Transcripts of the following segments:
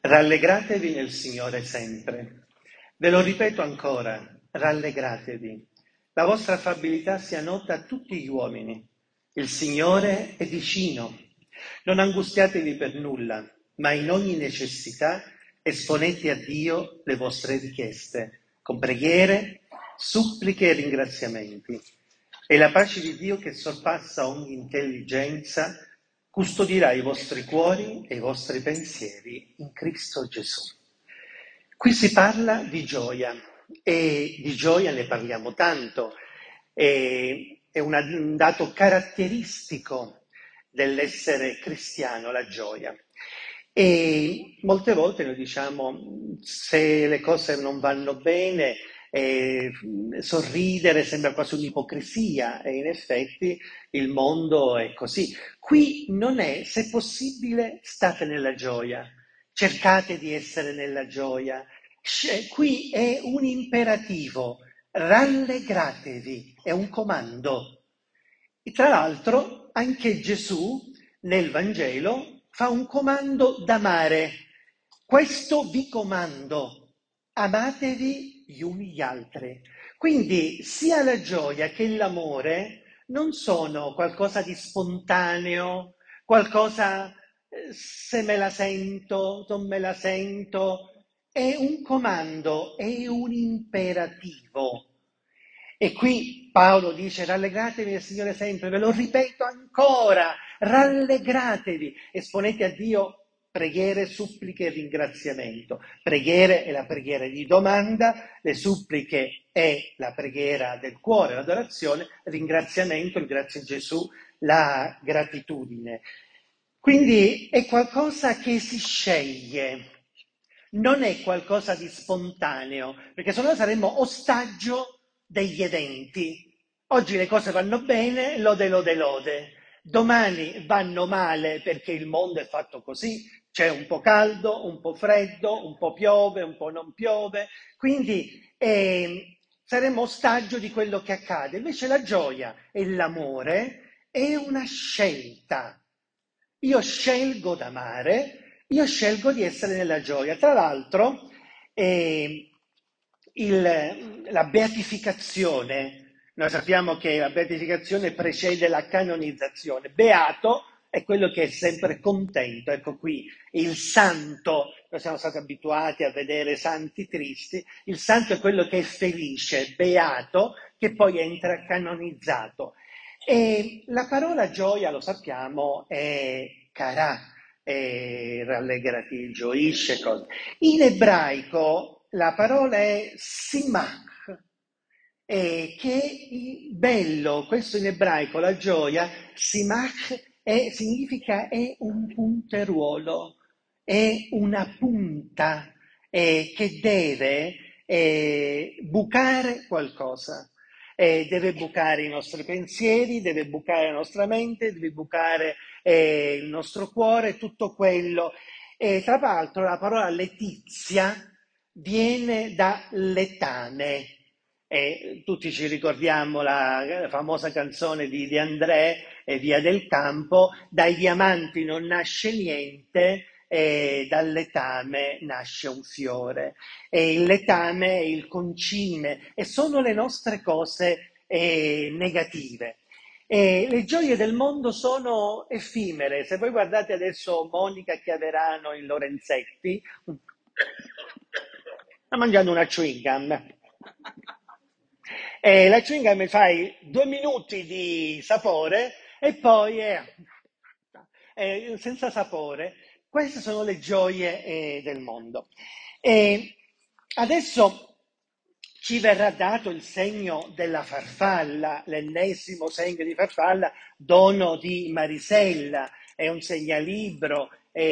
Rallegratevi nel Signore sempre. Ve lo ripeto ancora, rallegratevi. La vostra affabilità sia nota a tutti gli uomini. Il Signore è vicino. Non angustiatevi per nulla, ma in ogni necessità esponete a Dio le vostre richieste, con preghiere, suppliche e ringraziamenti. E la pace di Dio, che sorpassa ogni intelligenza, custodirà i vostri cuori e i vostri pensieri in Cristo Gesù. Qui si parla di gioia e di gioia ne parliamo tanto. È un dato caratteristico dell'essere cristiano, la gioia. E molte volte noi diciamo, se le cose non vanno bene, sorridere sembra quasi un'ipocrisia, e in effetti il mondo è così. Qui non è, se possibile, state nella gioia, cercate di essere nella gioia. Qui è un imperativo, rallegratevi, è un comando. E tra l'altro anche Gesù nel Vangelo fa un comando d'amare. Questo vi comando, amatevi gli uni gli altri. Quindi sia la gioia che l'amore non sono qualcosa di spontaneo, qualcosa se me la sento, non me la sento, è un comando, è un imperativo. E qui Paolo dice rallegratevi nel Signore sempre, ve lo ripeto ancora, rallegratevi, esponete a Dio preghiere, suppliche e ringraziamento. Preghiere è la preghiera di domanda, le suppliche è la preghiera del cuore, l'adorazione, ringraziamento, il grazie a Gesù, la gratitudine. Quindi è qualcosa che si sceglie, non è qualcosa di spontaneo, perché sennò saremmo ostaggio degli eventi. Oggi le cose vanno bene, lode, lode, lode. Domani vanno male perché il mondo è fatto così, c'è un po' caldo, un po' freddo, un po' piove, un po' non piove, quindi saremo ostaggio di quello che accade. Invece la gioia e l'amore è una scelta. Io scelgo d'amare, io scelgo di essere nella gioia. Tra l'altro, la beatificazione, noi sappiamo che la beatificazione precede la canonizzazione. Beato è quello che è sempre contento. Ecco qui, il santo, noi siamo stati abituati a vedere santi tristi, il santo è quello che è felice, beato, che poi entra canonizzato. E la parola gioia, lo sappiamo, è carà, è rallegrati, gioisce, cose. In ebraico la parola è simach, che è bello, questo in ebraico, la gioia, simach, significa è un punteruolo, è una punta che deve bucare qualcosa. Deve bucare i nostri pensieri, deve bucare la nostra mente, deve bucare il nostro cuore, tutto quello. E tra l'altro la parola letizia viene da letame. Tutti ci ricordiamo la famosa canzone di De André, Via del Campo, dai diamanti non nasce niente, dal letame nasce un fiore. E il letame è il concime e sono le nostre cose negative. Le gioie del mondo sono effimere. Se voi guardate adesso Monica Chiaverano in Lorenzetti, sta mangiando una chewing gum. La chewing gum fai 2 minuti di sapore e poi è senza sapore. Queste sono le gioie del mondo. E adesso ci verrà dato il segno della farfalla, l'ennesimo segno di farfalla, dono di Marisella, è un segnalibro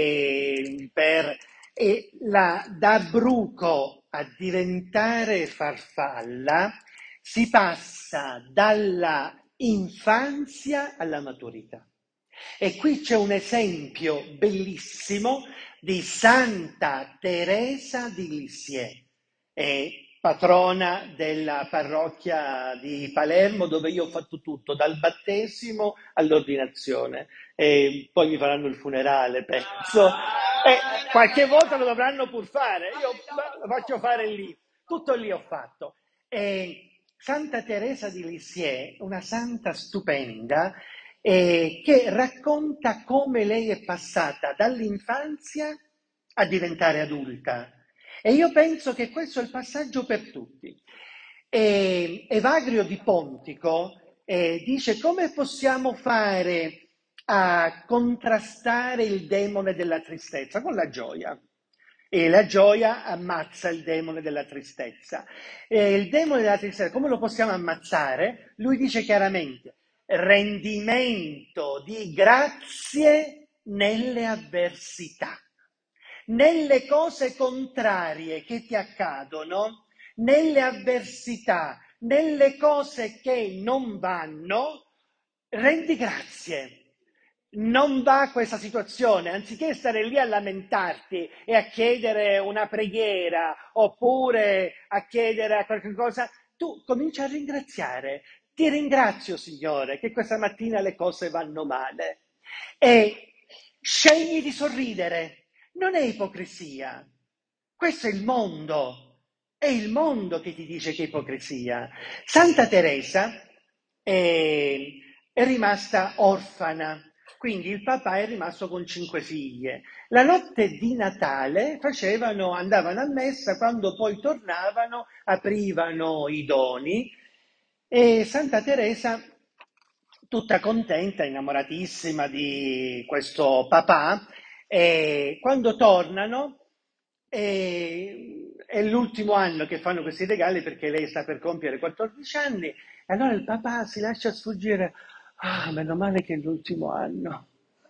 da bruco a diventare farfalla si passa dalla infanzia alla maturità. E qui c'è un esempio bellissimo di Santa Teresa di Lisieux, patrona della parrocchia di Palermo, dove io ho fatto tutto, dal battesimo all'ordinazione. E poi mi faranno il funerale, penso. Qualche volta lo dovranno pur fare, io lo faccio fare lì, tutto lì ho fatto. Santa Teresa di Lisieux, una santa stupenda, che racconta come lei è passata dall'infanzia a diventare adulta. E io penso che questo è il passaggio per tutti. Evagrio di Pontico dice come possiamo fare a contrastare il demone della tristezza con la gioia. E la gioia ammazza il demone della tristezza. E il demone della tristezza, come lo possiamo ammazzare? Lui dice chiaramente, rendimento di grazie nelle avversità, nelle cose contrarie che ti accadono, nelle avversità, nelle cose che non vanno, rendi grazie. Non va questa situazione, anziché stare lì a lamentarti e a chiedere una preghiera oppure a chiedere a qualche cosa, tu comincia a ringraziare. Ti ringrazio, Signore, che questa mattina le cose vanno male. E scegli di sorridere. Non è ipocrisia. Questo è il mondo che ti dice che è ipocrisia. Santa Teresa è rimasta orfana, quindi il papà è rimasto con 5 figlie. La notte di Natale andavano a messa, quando poi tornavano aprivano i doni e Santa Teresa, tutta contenta, innamoratissima di questo papà, quando tornano, è l'ultimo anno che fanno questi regali perché lei sta per compiere 14 anni, e allora il papà si lascia sfuggire, ah, meno male che è l'ultimo anno.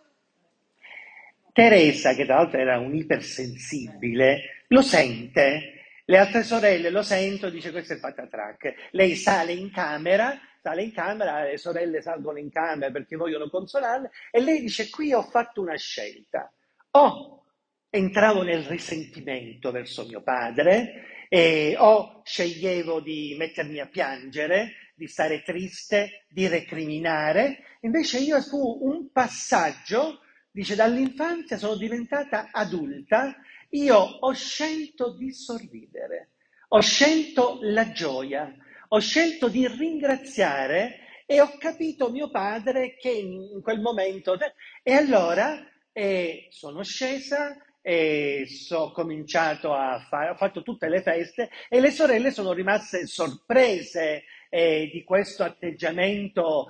Teresa, che tra l'altro era un ipersensibile, lo sente. Le altre sorelle lo sentono, dice questo è patatrac. Lei sale in camera, le sorelle salgono in camera perché vogliono consolarle e lei dice qui ho fatto una scelta. O entravo nel risentimento verso mio padre, o sceglievo di mettermi a piangere, di stare triste, di recriminare. Invece io fu un passaggio. Dice, dall'infanzia sono diventata adulta, io ho scelto di sorridere, ho scelto la gioia, ho scelto di ringraziare e ho capito mio padre che in quel momento. E allora sono scesa e ho cominciato a fare, ho fatto tutte le feste e le sorelle sono rimaste sorprese di questo atteggiamento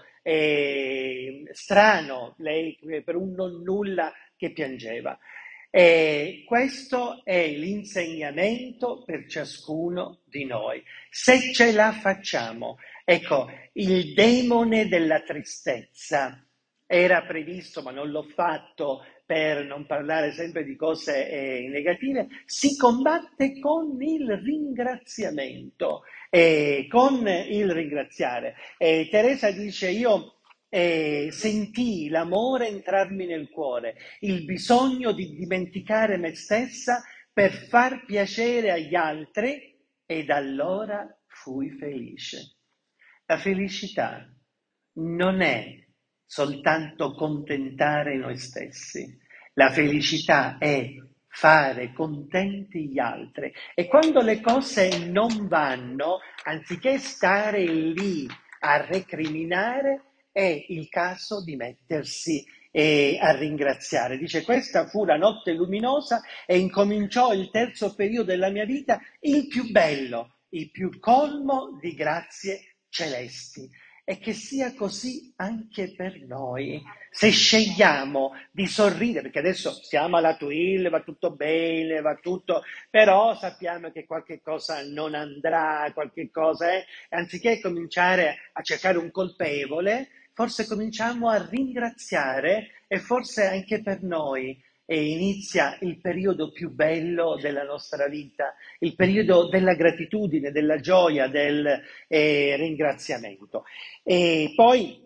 strano, lei per un non nulla che piangeva. E questo è l'insegnamento per ciascuno di noi. Se ce la facciamo, ecco, il demone della tristezza era previsto, ma non l'ho fatto per non parlare sempre di cose negative, si combatte con il ringraziamento, con il ringraziare. Teresa dice, io sentii l'amore entrarmi nel cuore, il bisogno di dimenticare me stessa per far piacere agli altri ed allora fui felice. La felicità non è soltanto contentare noi stessi, la felicità è fare contenti gli altri e quando le cose non vanno, anziché stare lì a recriminare, è il caso di mettersi a ringraziare. Dice, questa fu la notte luminosa e incominciò il terzo periodo della mia vita, il più bello, il più colmo di grazie celesti. E che sia così anche per noi, se scegliamo di sorridere, perché adesso siamo alla Twill, va tutto bene, va tutto, però sappiamo che qualche cosa non andrà, qualche cosa è, anziché cominciare a cercare un colpevole, forse cominciamo a ringraziare e forse anche per noi inizia il periodo più bello della nostra vita, il periodo della gratitudine, della gioia, del ringraziamento. E poi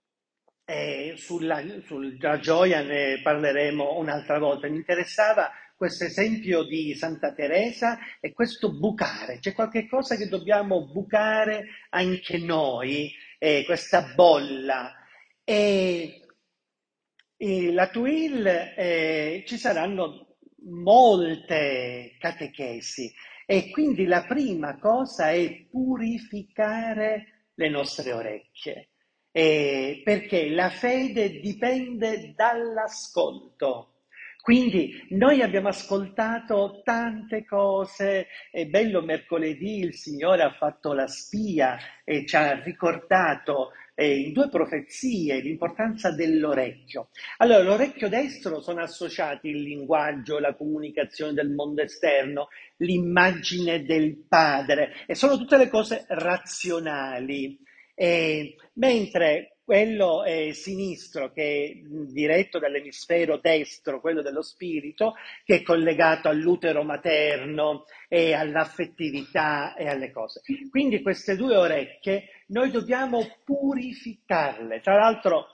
sulla gioia ne parleremo un'altra volta. Mi interessava questo esempio di Santa Teresa e questo bucare. C'è qualche cosa che dobbiamo bucare anche noi, questa bolla. E la Twill ci saranno molte catechesi e quindi la prima cosa è purificare le nostre orecchie, perché la fede dipende dall'ascolto. Quindi noi abbiamo ascoltato tante cose, è bello mercoledì il Signore ha fatto la spia e ci ha ricordato in due profezie l'importanza dell'orecchio. Allora, l'orecchio destro sono associati il linguaggio, la comunicazione del mondo esterno, l'immagine del padre e sono tutte le cose razionali. Mentre quello sinistro, che è diretto dall'emisfero destro, quello dello spirito, che è collegato all'utero materno e all'affettività e alle cose. Quindi queste due orecchie noi dobbiamo purificarle. Tra l'altro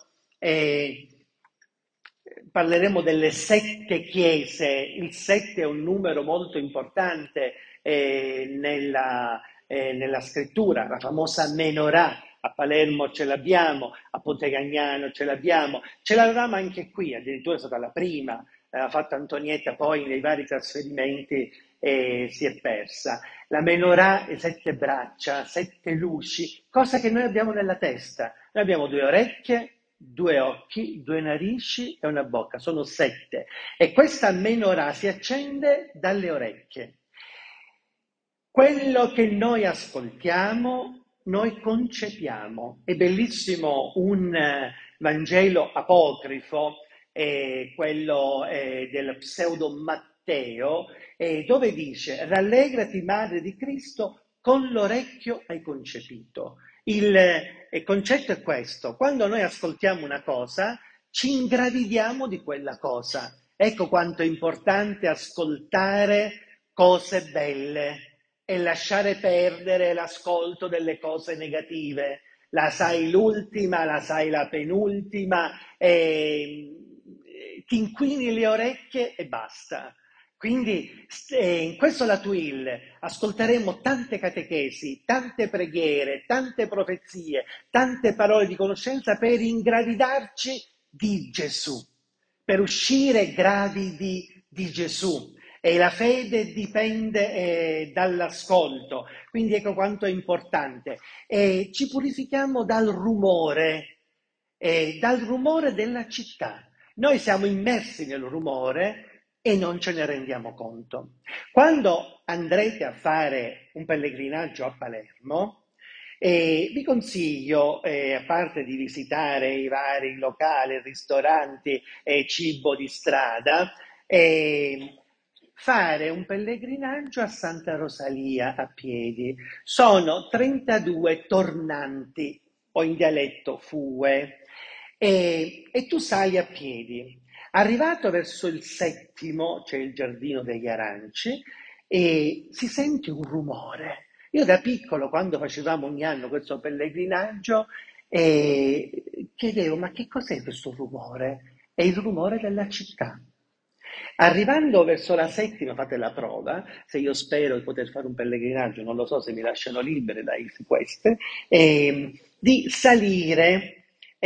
parleremo delle 7 chiese, il 7 è un numero molto importante nella scrittura, la famosa Menorah. A Palermo ce l'abbiamo, a Ponte Cagnano ce l'avevamo anche qui, addirittura è stata la prima, l'ha fatta Antonietta, poi nei vari trasferimenti si è persa. La Menorah è 7 braccia, 7 luci, cosa che noi abbiamo nella testa. Noi abbiamo 2 orecchie, 2 occhi, 2 narici e una bocca, sono 7. E questa Menorah si accende dalle orecchie. Quello che noi ascoltiamo, noi concepiamo. È bellissimo un Vangelo apocrifo, quello del pseudo Matteo, dove dice: rallegrati, madre di Cristo, con l'orecchio hai concepito. Il concetto è questo: quando noi ascoltiamo una cosa, ci ingravidiamo di quella cosa. Ecco quanto è importante ascoltare cose belle e lasciare perdere l'ascolto delle cose negative. La sai l'ultima, la sai la penultima, ti inquini le orecchie e basta. Quindi in questo Latuil ascolteremo tante catechesi, tante preghiere, tante profezie, tante parole di conoscenza per ingravidarci di Gesù, per uscire gravidi di Gesù. E la fede dipende dall'ascolto, quindi ecco quanto è importante. Ci purifichiamo dal rumore della città. Noi siamo immersi nel rumore e non ce ne rendiamo conto. Quando andrete a fare un pellegrinaggio a Palermo, vi consiglio, a parte di visitare i vari locali, ristoranti e cibo di strada, fare un pellegrinaggio a Santa Rosalia a piedi. Sono 32 tornanti, o in dialetto fue, e tu sali a piedi. Arrivato verso il 7° c'è il Giardino degli Aranci e si sente un rumore. Io da piccolo, quando facevamo ogni anno questo pellegrinaggio, chiedevo: ma che cos'è questo rumore? È il rumore della città. Arrivando verso la 7°, fate la prova, se io spero di poter fare un pellegrinaggio, non lo so se mi lasciano libere dai sequestri, di salire,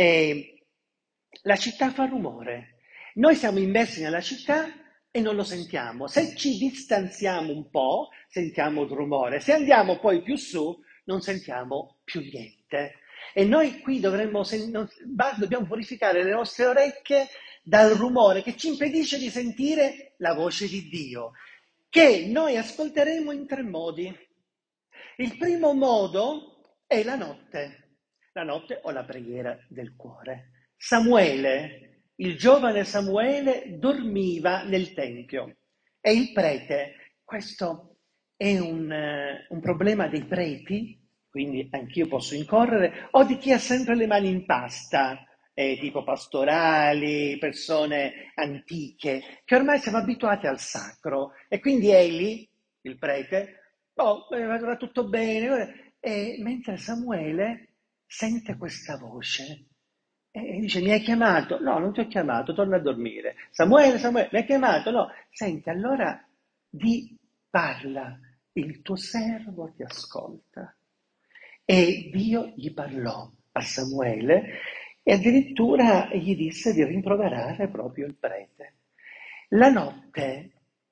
la città fa rumore. Noi siamo immersi nella città e non lo sentiamo. Se ci distanziamo un po', sentiamo il rumore. Se andiamo poi più su, non sentiamo più niente. E noi qui dobbiamo purificare le nostre orecchie dal rumore che ci impedisce di sentire la voce di Dio, che noi ascolteremo in 3 modi. Il primo modo è la notte o la preghiera del cuore. Samuele, il giovane Samuele, dormiva nel tempio e il prete, questo è un problema dei preti, quindi anch'io posso incorrere, o di chi ha sempre le mani in pasta, tipo pastorali, persone antiche, che ormai siamo abituati al sacro. E quindi Eli, il prete, va tutto bene. E mentre Samuele sente questa voce e dice: mi hai chiamato? No, non ti ho chiamato, torna a dormire. Samuele, Samuele, mi hai chiamato? No. Senti, allora parla, il tuo servo ti ascolta. E Dio gli parlò a Samuele e addirittura gli disse di rimproverare proprio il prete. La notte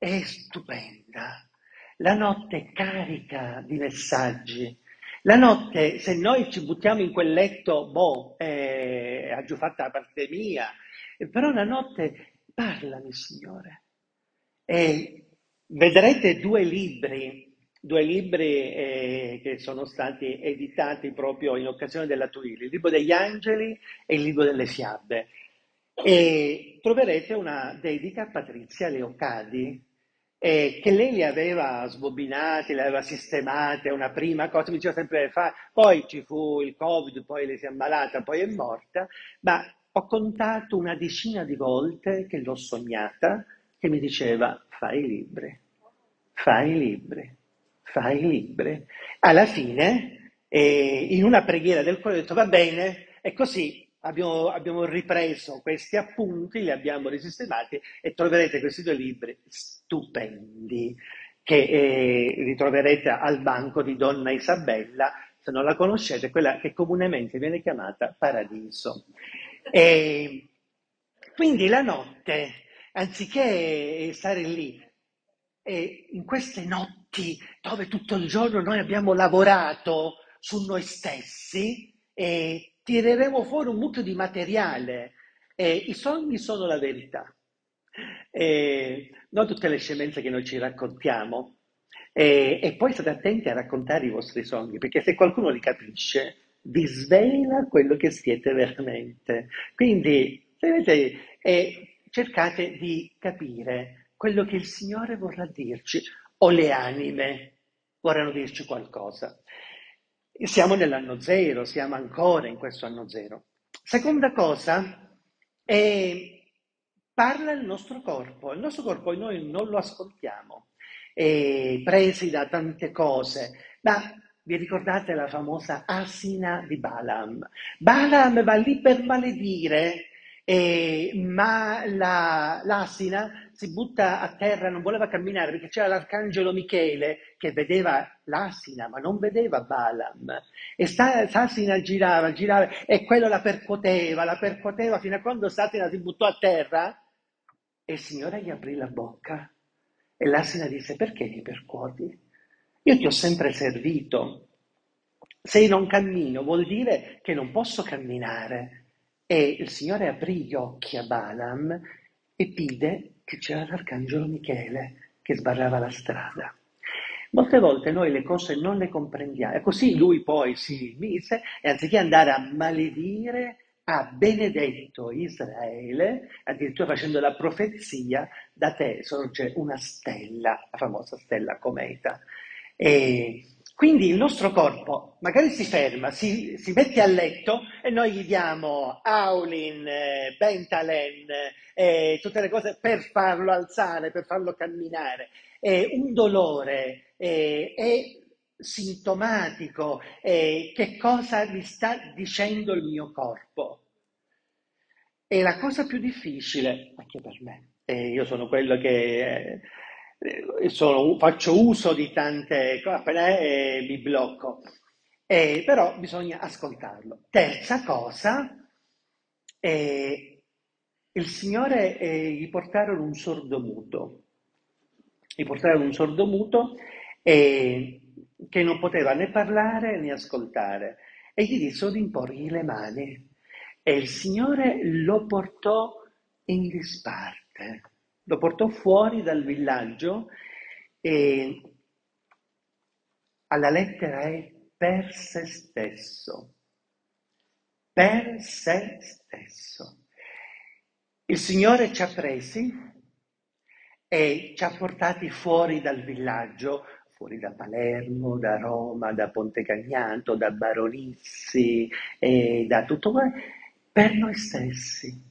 è stupenda. La notte è carica di messaggi. La notte, se noi ci buttiamo in quel letto, boh, ha già fatta la parte mia, però la notte parlami, Signore. E vedrete due libri che sono stati editati proprio in occasione della Tuili, il libro degli angeli e il libro delle fiabe. E troverete una dedica a Patrizia Leocadi, che lei li aveva sbobinati, li aveva sistemati, è una prima cosa, mi diceva sempre, poi ci fu il Covid, poi lei si è ammalata, poi è morta, ma ho contato una decina di volte che l'ho sognata, che mi diceva, fai i libri, fai i libri, fai i libri. Alla fine, in una preghiera del cuore, ho detto, va bene, e così abbiamo ripreso questi appunti, li abbiamo risistemati e troverete questi due libri stupendi che ritroverete al banco di Donna Isabella, se non la conoscete, quella che comunemente viene chiamata Paradiso. E quindi la notte, anziché stare lì, in queste notti dove tutto il giorno noi abbiamo lavorato su noi stessi, tireremo fuori un mucchio di materiale. I sogni sono la verità. Non tutte le scemenze che noi ci raccontiamo. E poi state attenti a raccontare i vostri sogni, perché se qualcuno li capisce, vi svela quello che siete veramente. Quindi, vedete, cercate di capire quello che il Signore vorrà dirci, o le anime vorranno dirci qualcosa. Siamo nell'anno zero, siamo ancora in questo anno zero. Seconda cosa, parla il nostro corpo noi non lo ascoltiamo, presi da tante cose, ma vi ricordate la famosa asina di Balaam? Balaam va lì per maledire, ma l'asina si butta a terra, non voleva camminare perché c'era l'arcangelo Michele che vedeva l'asina, ma non vedeva Balaam. E Asina girava, girava, e quello la percuoteva fino a quando Asina si buttò a terra e il Signore gli aprì la bocca. E l'asina disse: perché mi percuoti? Io ti ho sempre servito. Se non cammino vuol dire che non posso camminare. E il Signore aprì gli occhi a Balaam e vide che c'era l'arcangelo Michele che sbarrava la strada. Molte volte noi le cose non le comprendiamo. E così lui poi si mise e anziché andare a maledire, ha benedetto Israele, addirittura facendo la profezia, da te sorge una stella, la famosa stella cometa. E quindi il nostro corpo magari si ferma, si mette a letto e noi gli diamo Aulin, Bentalen, tutte le cose per farlo alzare, per farlo camminare. Un dolore è sintomatico, che cosa mi sta dicendo il mio corpo. È la cosa più difficile, anche per me. Io sono quello che faccio uso di tante cose, appena mi blocco. Però bisogna ascoltarlo. Terza cosa, il Signore gli portarono un sordomuto. Gli portarono un sordomuto che non poteva né parlare né ascoltare e gli dissero di imporgli le mani. E il Signore lo portò in disparte, lo portò fuori dal villaggio e alla lettera è per se stesso, per se stesso. Il Signore ci ha presi e ci ha portati fuori dal villaggio, fuori da Palermo, da Roma, da Ponte Cagnato, da Baronissi e da tutto quello, per noi stessi.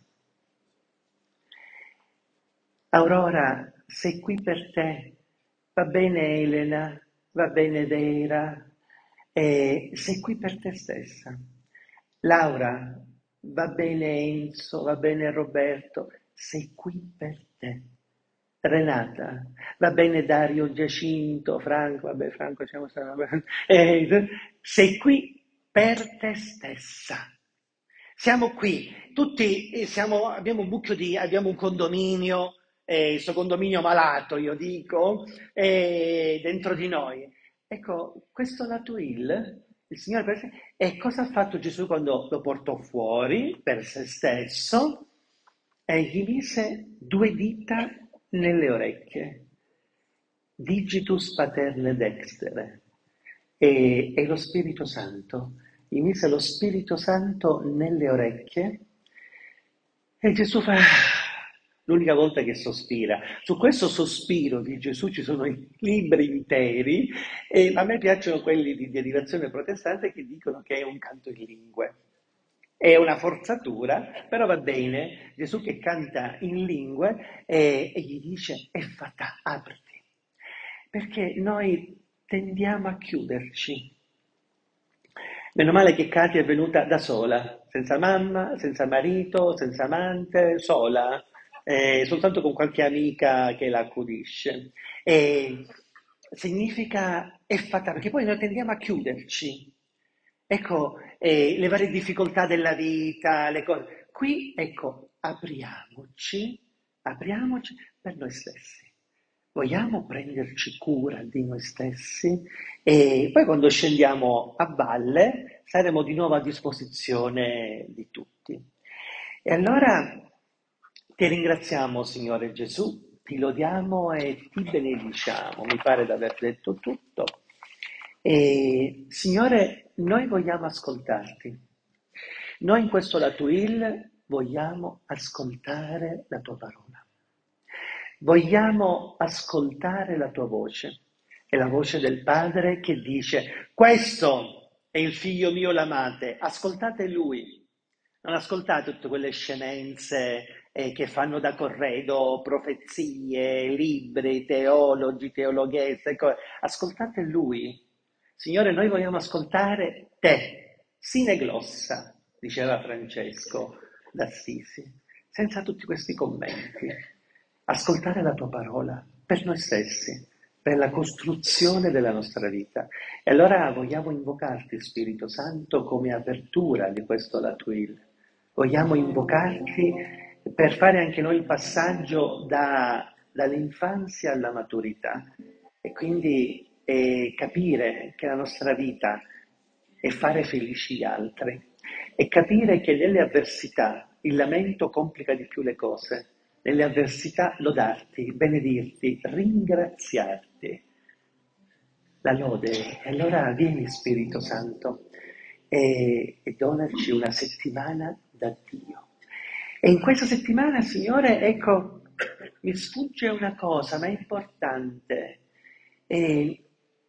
Aurora, sei qui per te, va bene Elena, va bene Vera, sei qui per te stessa. Laura, va bene Enzo, va bene Roberto, sei qui per te. Renata, va bene Dario, Giacinto, Franco, vabbè Franco siamo stati, sei qui per te stessa. Siamo qui, tutti abbiamo un condominio, il suo condominio malato, io dico, dentro di noi. Ecco, questo lato il Signore, e cosa ha fatto Gesù quando lo portò fuori per se stesso? E gli mise due dita nelle orecchie, digitus paterne dextere, e lo Spirito Santo. Gli mise lo Spirito Santo nelle orecchie e Gesù fa l'unica volta che sospira. Su questo sospiro di Gesù ci sono i libri interi, e a me piacciono quelli di derivazione protestante che dicono che è un canto in lingue. È una forzatura, però va bene. Gesù che canta in lingue e gli dice: Effata, apriti. Perché noi tendiamo a chiuderci. Meno male che Katia è venuta da sola, senza mamma, senza marito, senza amante, sola, soltanto con qualche amica che la accudisce. E significa effata, perché poi noi tendiamo a chiuderci. Ecco, le varie difficoltà della vita, le cose. Qui, ecco, apriamoci per noi stessi. Vogliamo prenderci cura di noi stessi e poi quando scendiamo a valle saremo di nuovo a disposizione di tutti. E allora ti ringraziamo, Signore Gesù, ti lodiamo e ti benediciamo. Mi pare di aver detto tutto. E, Signore, noi vogliamo ascoltarti. Noi in questo Latuil vogliamo ascoltare la tua parola. Vogliamo ascoltare la tua voce. È la voce del Padre che dice: questo è il figlio mio l'amate, ascoltate lui. Non ascoltate tutte quelle scemenze che fanno da corredo, profezie, libri, teologi, teologhesse. Ascoltate lui. Signore, noi vogliamo ascoltare te, sine glossa, diceva Francesco d'Assisi, senza tutti questi commenti. Ascoltare la tua parola per noi stessi, per la costruzione della nostra vita. E allora vogliamo invocarti, Spirito Santo, come apertura di questo Latuil. Vogliamo invocarti per fare anche noi il passaggio dall'infanzia alla maturità e quindi capire che la nostra vita è fare felici gli altri e capire che nelle avversità il lamento complica di più le cose, nelle avversità lodarti, benedirti, ringraziarti. La lode. E allora vieni Spirito Santo e donaci una settimana da Dio. E in questa settimana, Signore, ecco, mi sfugge una cosa, ma è importante. E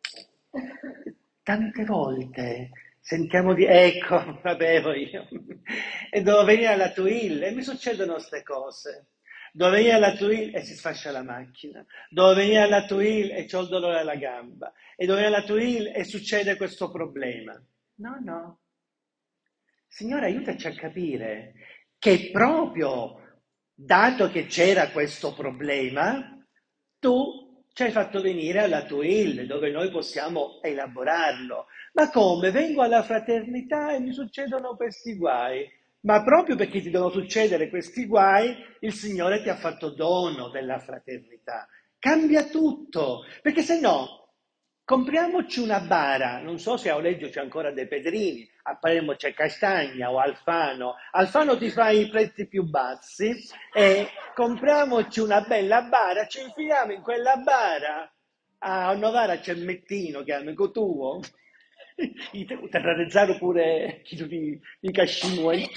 tante volte sentiamo di, ecco, vabbè, io, e devo venire alla Tuil e mi succedono queste cose. Devo venire alla Tuil e si sfascia la macchina. Devo venire alla Tuil e ho il dolore alla gamba. E devo venire alla Tuil e succede questo problema. No, no. Signore, aiutaci a capire che proprio dato che c'era questo problema, tu ci hai fatto venire alla Tuil, dove noi possiamo elaborarlo. Ma come? Vengo alla fraternità e mi succedono questi guai. Ma proprio perché ti devono succedere questi guai, il Signore ti ha fatto dono della fraternità. Cambia tutto, perché se no compriamoci una bara, non so se a Oleggio c'è ancora dei Pedrini, a Palermo c'è Castagna o Alfano. Alfano ti fa i prezzi più bassi e compriamoci una bella bara, ci infiliamo in quella bara. A Novara c'è il Mettino, che è amico tuo, terrorizzare pure chi di Cascimuento,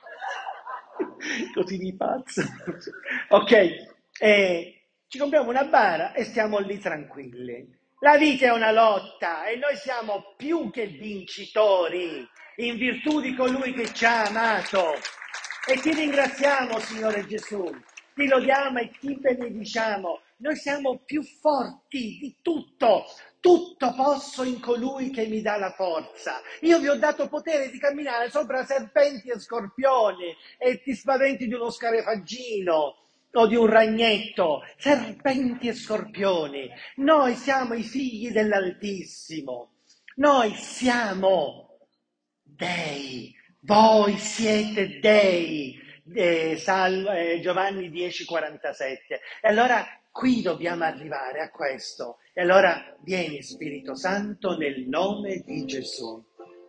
così di pazzo. Ok, ci compriamo una bara e stiamo lì tranquilli. La vita è una lotta e noi siamo più che vincitori in virtù di colui che ci ha amato. E ti ringraziamo, Signore Gesù, ti lodiamo e ti benediciamo. Noi siamo più forti di tutto. Tutto posso in colui che mi dà la forza. Io vi ho dato potere di camminare sopra serpenti e scorpioni e ti spaventi di uno scarefaggino o di un ragnetto, serpenti e scorpioni. Noi siamo i figli dell'Altissimo. Noi siamo dei. Voi siete dei. Giovanni 10,47. E allora qui dobbiamo arrivare a questo. E allora vieni Spirito Santo nel nome di Gesù.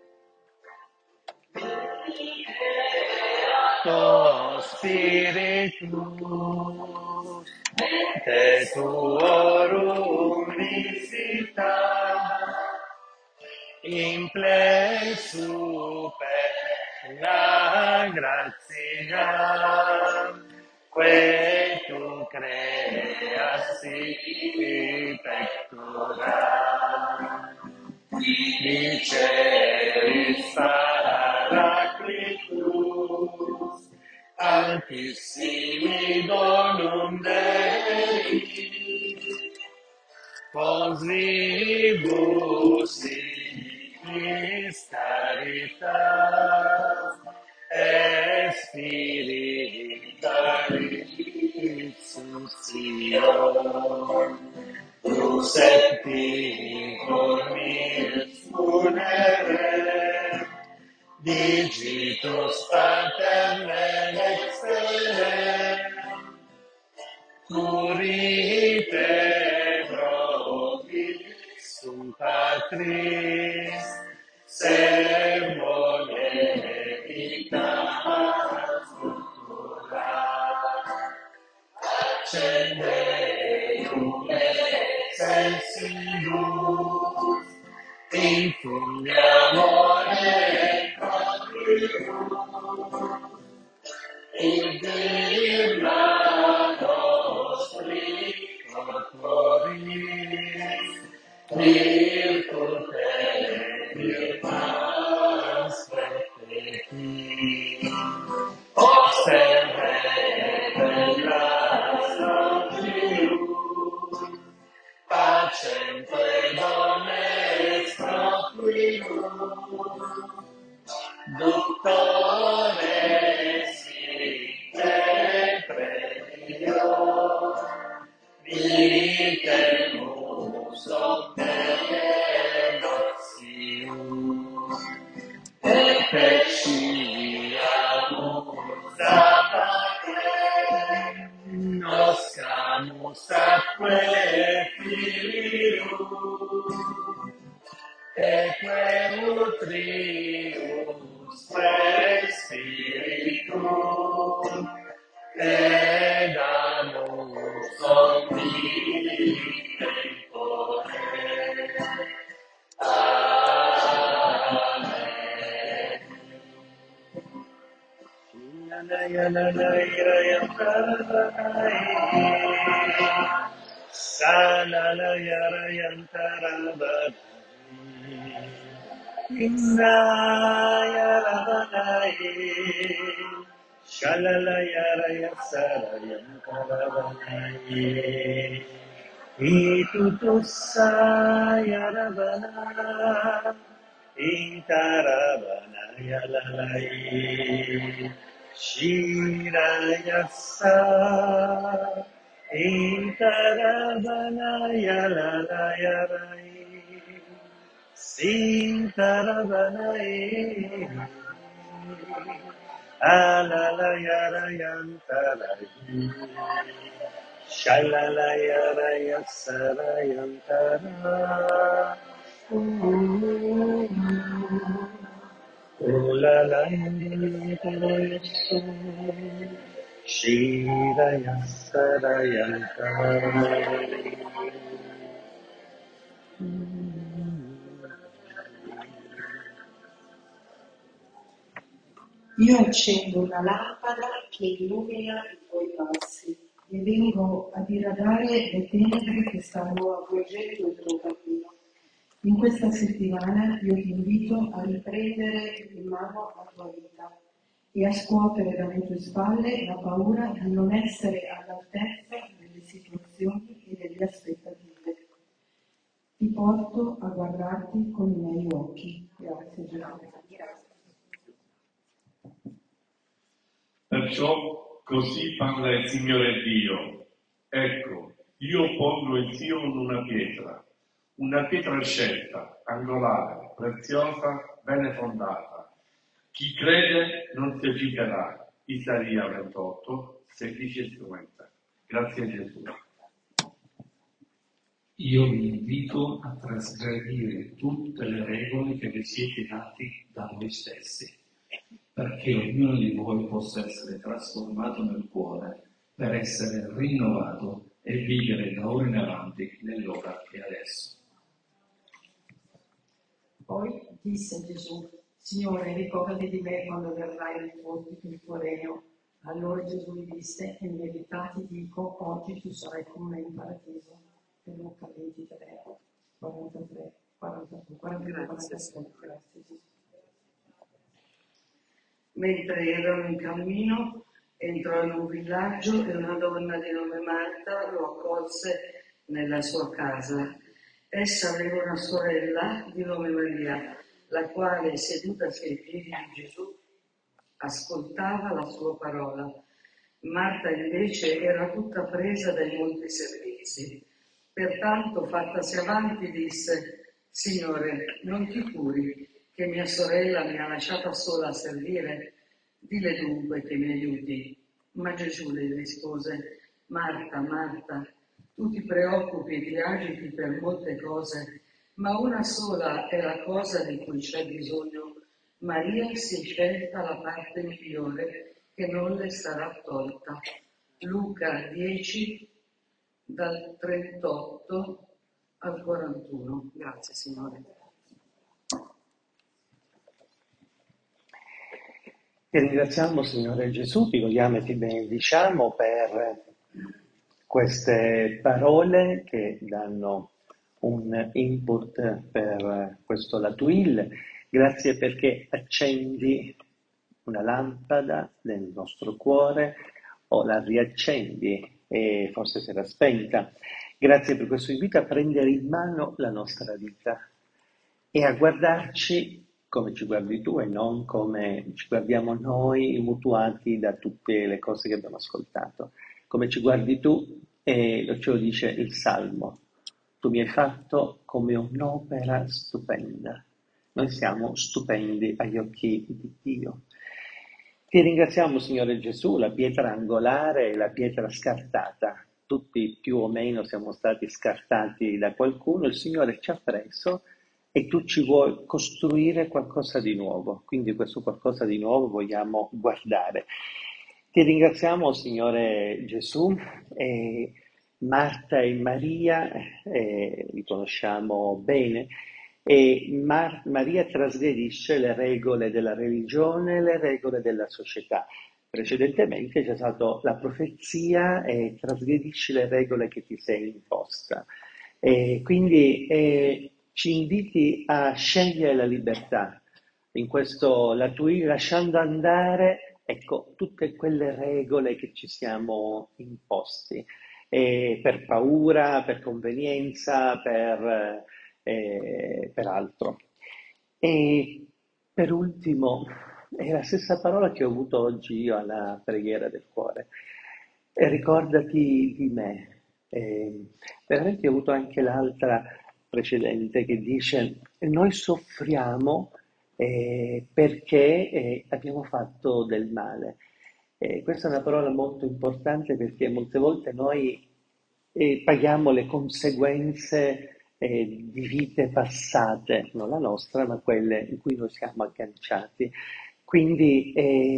Tuo Spiritus, te tuorum visita, imple super la grazia, que tu creasi pectora. Diceris paraclitus, altissimi donum Dei, pos vivus iis caritas, et spiritualis suscior. Tu septi formis funere, digitus pater extere, curite nobis sum patris, sermone evitas futura. Accendeum sensimus, infundiamore contribuum, in dirla nostri corporis, virtute virtuans perfecti, observere las nocium, pacem dones proquibus, ductores ite premio, vitemus omne noxium, et peciamus a Patrem, noscamus atque Filius, eque nutrius per Spiritum, et damus omni tempore. Amen. Shirayasa Intarabanaya Lalayarai Sintarabanai Alalayarayantarai Shalalayarayasarayantara Io accendo una lampada che illumina i tuoi passi e vengo a diradare le tenebre che stanno avvolgendo il tuo cammino. In questa settimana io ti invito a riprendere in mano la tua vita e a scuotere dalle tue spalle la paura di non essere all'altezza delle situazioni e delle aspettative. Ti porto a guardarti con i miei occhi. Grazie Gesù. Perciò così parla il Signore Dio. Ecco, io pongo in Sion una pietra scelta, angolare, preziosa, bene fondata. Chi crede non si fiderà, Isaia 28, 16 e 50. Grazie a Gesù. Io vi invito a trasgredire tutte le regole che vi siete dati da voi stessi, perché ognuno di voi possa essere trasformato nel cuore per essere rinnovato e vivere da ora in avanti nell'ora che è adesso. Poi disse Gesù: Signore, ricordati di me quando verrai il tuo regno. Allora Gesù gli disse: in verità ti dico, oggi tu sarai con me in paradiso. Per Luca 23, 43, 42, 43, 47. Grazie Gesù. Mentre erano in cammino, entrò in un villaggio e una donna di nome Marta lo accolse nella sua casa. Essa aveva una sorella di nome Maria, la quale, sedutasi ai piedi di Gesù, ascoltava la sua parola. Marta invece era tutta presa dai molti servizi. Pertanto, fattasi avanti, disse: Signore, non ti curi che mia sorella mi ha lasciata sola a servire? Dile dunque che mi aiuti. Ma Gesù le rispose: Marta, Marta, tu ti preoccupi e ti agiti per molte cose, ma una sola è la cosa di cui c'è bisogno. Maria si è scelta la parte migliore che non le sarà tolta. Luca 10, dal 38 al 41. Grazie Signore. Ti ringraziamo, Signore Gesù, ti vogliamo e ti benediciamo per queste parole che danno un input per questo Latuil. Grazie perché accendi una lampada nel nostro cuore o la riaccendi e forse si era spenta. Grazie per questo invito a prendere in mano la nostra vita e a guardarci come ci guardi tu e non come ci guardiamo noi, mutuati da tutte le cose che abbiamo ascoltato. Come ci guardi tu, e ce lo dice il Salmo, tu mi hai fatto come un'opera stupenda. Noi siamo stupendi agli occhi di Dio. Ti ringraziamo, Signore Gesù, la pietra angolare e la pietra scartata. Tutti più o meno siamo stati scartati da qualcuno, il Signore ci ha preso e tu ci vuoi costruire qualcosa di nuovo. Quindi questo qualcosa di nuovo vogliamo guardare. Ti ringraziamo, Signore Gesù, Marta e Maria, li conosciamo bene, e Maria trasgredisce le regole della religione, le regole della società. Precedentemente c'è stata la profezia e trasgredisci le regole che ti sei imposta. Quindi ci inviti a scegliere la libertà in questo Latuil, lasciando andare, ecco, tutte quelle regole che ci siamo imposti, per paura, per convenienza, per altro. E per ultimo, è la stessa parola che ho avuto oggi io alla preghiera del cuore. E ricordati di me. Veramente ho avuto anche l'altra precedente che dice: noi soffriamo perché abbiamo fatto del male. Questa è una parola molto importante perché molte volte noi paghiamo le conseguenze di vite passate, non la nostra, ma quelle in cui noi siamo agganciati. Quindi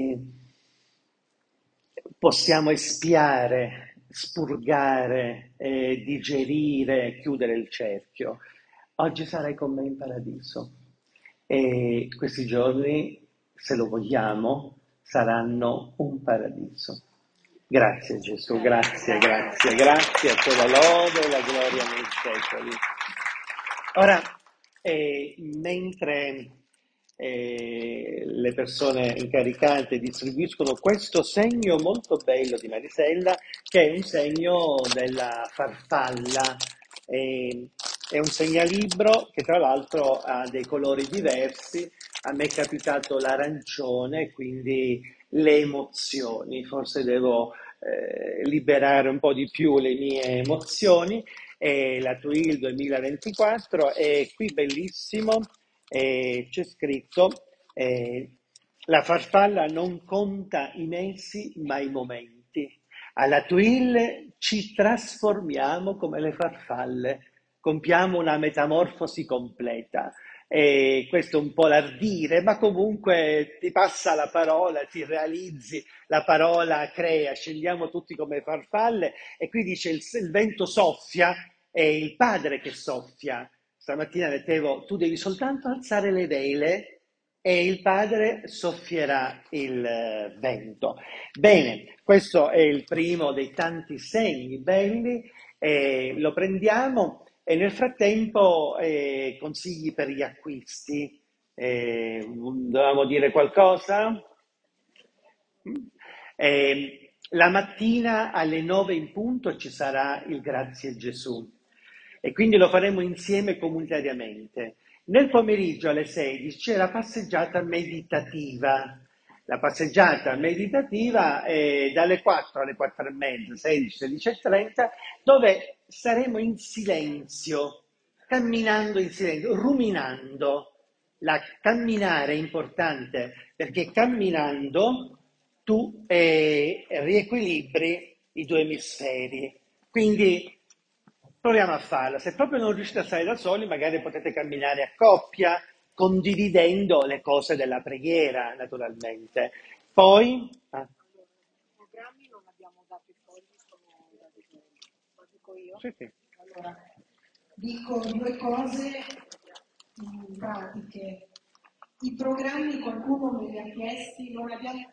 possiamo espiare, spurgare, digerire, chiudere il cerchio. Oggi sarai con me in paradiso e questi giorni, se lo vogliamo, saranno un paradiso. Grazie Gesù, grazie, grazie, grazie, a te la lode e la gloria nei secoli. Ora, mentre le persone incaricate distribuiscono questo segno molto bello di Marisella, che è un segno della farfalla, è un segnalibro che tra l'altro ha dei colori diversi. A me è capitato l'arancione, quindi le emozioni, forse devo liberare un po' di più le mie emozioni. La TUIL 2024 è qui bellissimo, c'è scritto La farfalla non conta i mesi ma i momenti. Alla Twill ci trasformiamo come le farfalle, compiamo una metamorfosi completa. E questo è un po' l'ardire, ma comunque ti passa la parola, ti realizzi, la parola crea, scendiamo tutti come farfalle e qui dice il vento soffia, è il padre che soffia. Stamattina leggevo, tu devi soltanto alzare le vele e il padre soffierà il vento. Bene, questo è il primo dei tanti segni belli, lo prendiamo e nel frattempo consigli per gli acquisti. Dovevamo dire qualcosa? La mattina alle 9 in punto ci sarà il Grazie Gesù e quindi lo faremo insieme comunitariamente. Nel pomeriggio alle 16 c'è la passeggiata meditativa. La passeggiata meditativa è dalle 4 alle 4 e mezza, 16, 16 e 30, dove saremo in silenzio, camminando in silenzio, ruminando. La camminare è importante perché camminando tu riequilibri i due emisferi. Quindi proviamo a farlo. Se proprio non riuscite a stare da soli, magari potete camminare a coppia, condividendo le cose della preghiera, naturalmente. Poi, Programmi non abbiamo dato i fogli, sono da vedere. Lo dico io? sì, sì. Allora, dico due cose pratiche. I programmi qualcuno me li ha chiesti, non abbiamo